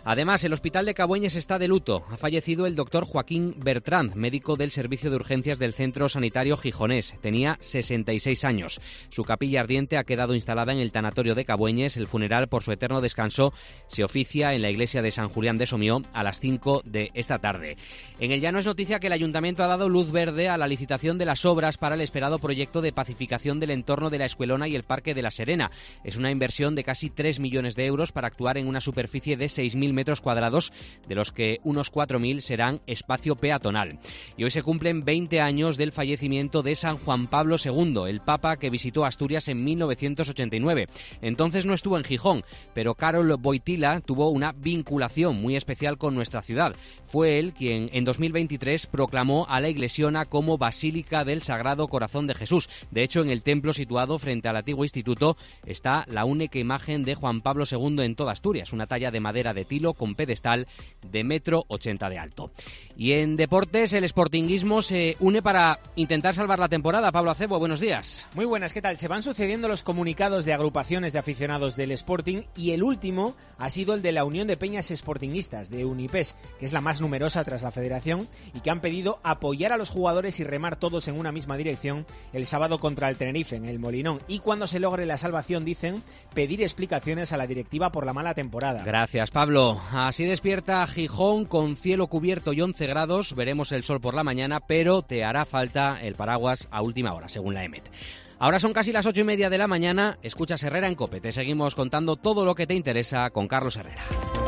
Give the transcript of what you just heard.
Además, el hospital de Cabueñes está de luto. Ha fallecido el doctor Joaquín Bertrand, médico del Servicio de Urgencias del Centro Sanitario Gijonés. Tenía 66 años. Su capilla ardiente ha quedado instalada en el tanatorio de Cabueñes. El funeral por su eterno descanso se oficia en la iglesia de San Julián de Somió a las 5 de esta tarde. En el Llano es noticia que el Ayuntamiento ha dado luz verde a la licitación de las obras para el esperado proyecto de pacificación del entorno de la Escuelona y el Parque de la Serena. Es una inversión de casi 3 millones de euros para actuar en una superficie de 6.000 metros cuadrados, de los que unos 4.000 serán espacio peatonal. Y hoy se cumplen 20 años del fallecimiento de San Juan Pablo II, el Papa que visitó Asturias en 1989. Entonces no estuvo en Gijón, pero Karol Wojtyła tuvo una vinculación muy especial con nuestra ciudad. Fue él quien en 2023 proclamó a la Iglesiona como Basílica del Sagrado Corazón de Jesús. De hecho, en el templo situado frente al antiguo instituto está la única imagen de Juan Pablo II en toda Asturias, una talla de madera de tilo con pedestal de 1,80 m de alto. Y en deportes, el sportinguismo se une para intentar salvar la temporada. Pablo Acebo, buenos días. Muy buenas, ¿qué tal? Se van sucediendo los comunicados de agrupaciones de aficionados del Sporting y el último ha sido el de la Unión de Peñas Sportinguistas, de Unipes, que es la más numerosa tras la federación y que han pedido apoyar a los jugadores y remar todos en una misma dirección el sábado contra el Tenerife en el Molinón. Y cuando se logre la salvación, dicen, pedir explicaciones a la directiva por la mala temporada. Gracias, Pablo. Así despierta Gijón con cielo cubierto y 11 grados. Veremos el sol por la mañana, pero te hará falta el paraguas a última hora, según la EMET. Ahora son casi las 8:30 de la mañana. Escuchas Herrera en COPE. Te seguimos contando todo lo que te interesa con Carlos Herrera.